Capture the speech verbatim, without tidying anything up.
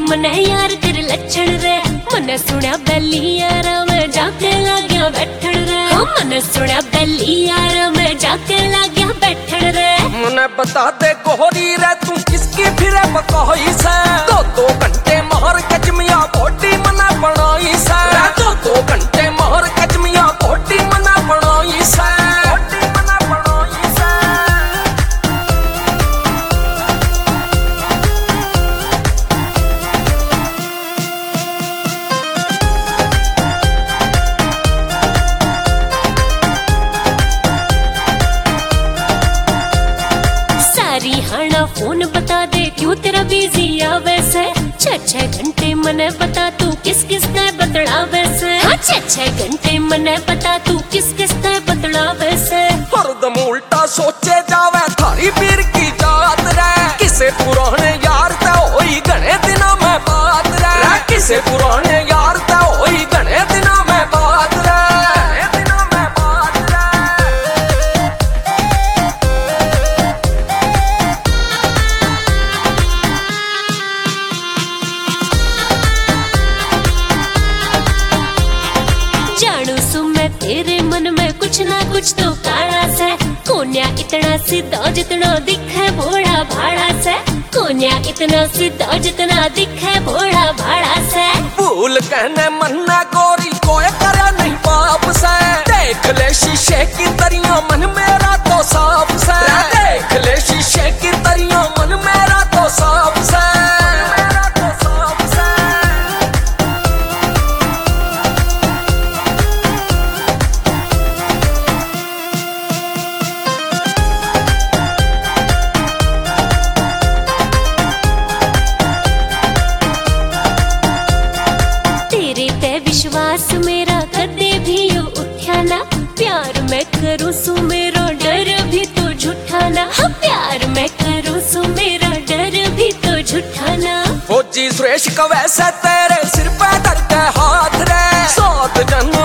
मने यार तेरे लक्षण रे। मने सुना बैली यार मैं जाके लाग्या बैठन रे। मने सुना बैली यार मैं जाके लाग्या बैठन रे। मने बता दे गोरी रे तू किसकी फिरे बकोई से। दो दो घंटे महर कजमिया बॉडी मना बनाई से। दो दो घंटे महर कजमिया बॉडी मना बनाई से। हरियाणा फोन बता दे क्यों तेरा बिजी आवे से। छह छह घंटे मने बता तू किस किस ने बतलावे से। हाँ छह छह घंटे मने बता तू किस किस ने बतलावे से। हरदम उल्टा सोचे जावे थारी पीर की जात रे। किसे पुराने यार ते होई घने दिना में बात रे। किसे पुराने यार ते होई घने दिना में बात रे। जानू सु मैं तेरे मन में कुछ ना कुछ तो काला से। कोन्या इतना सीधा जितना दिखे भोला भाड़ा से। कोन्या इतना सीधा जितना दिखे भोला भाड़ा से। भूल कहने मन्ना गोरी कोई करे नहीं पाप से। देख ले शीशे की तरिया मन मेरा तो साफ से। देख ले शीशे की तरिया मन मेरा तो साफ से। विश्वास मेरा कदे भी यो उठा ना। प्यार मैं करूँ सु मेरा डर भी तो झूठा ना। हाँ प्यार मैं करूँ सु मेरा डर भी तो झूठा ना। फौजी सुरेश का वैसे तेरे सिर पे धर के हाथ रे। सात जन्म